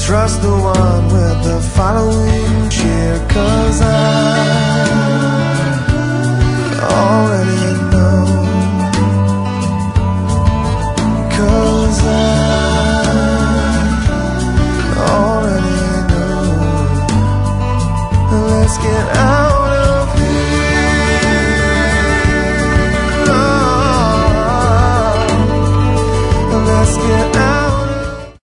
trust the one with the following cheer, 'cause I